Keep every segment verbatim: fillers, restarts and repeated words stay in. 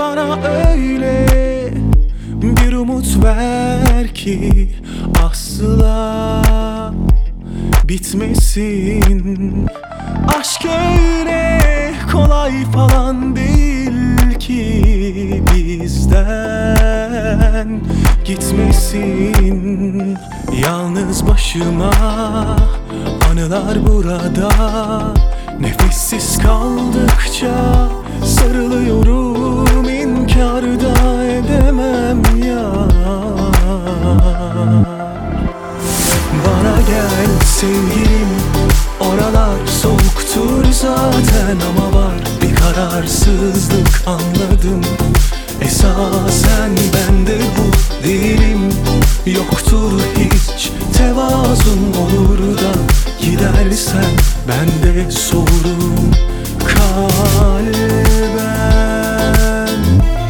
Bana öyle bir umut ver ki asla bitmesin. Aşk öyle kolay falan değil ki bizden gitmesin. Yalnız başıma anılar burada, nefessiz kaldıkça sarılıyorum, inkar da edemem ya. Bana gel sevgilim, oralar soğuktur zaten, ama var bir kararsızlık anladım. Esasen bende bu değilim, yoktur hiç tevazun, olur da gidersen ben de soğurum kalben.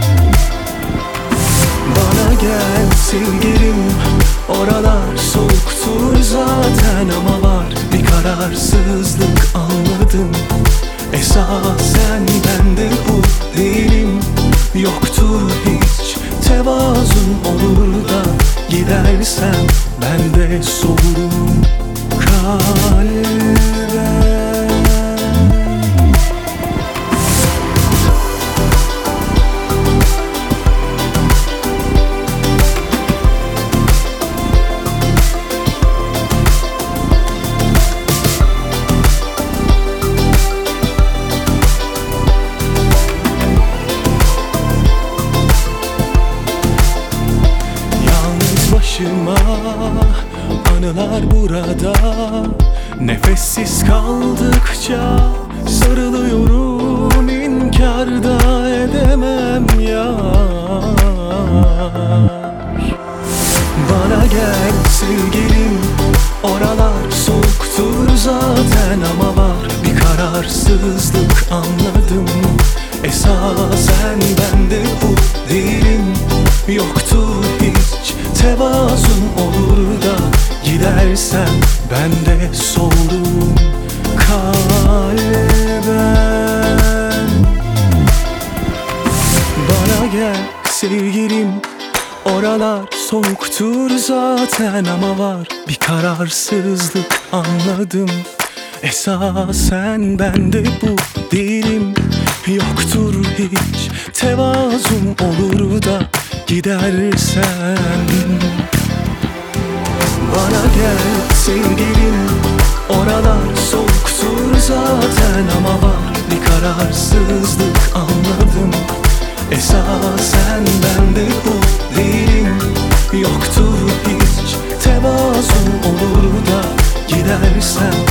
Bana gel sevgilim, oralar soğuktur zaten, ama var bir kararsızlık anladım. Esasen bende bu değilim, yoktur hiç tevazun, olur da gidersen ben de soğurum kalben. Başıma anılar burada, nefessiz kaldıkça sarılıyorum, inkar da edemem yar. Bana gel sevgilim, oralar soğuktur zaten, ama var bir kararsızlık anladım. Esasen bende bu değilim, yoktur hiç tevazun, olur da gidersen ben de soğurum kalben. Bana gel sevgilim, oralar soğuktur zaten, ama var bir kararsızlık anladım. Esasen bende bu değilim, yoktur hiç tevazun, olur da gidersen. Bana gel sevgilim, oralar soğuktur zaten, ama var bir kararsızlık anladım. Esasen bende bu değilim, yoktur hiç tevazun, olur da gidersen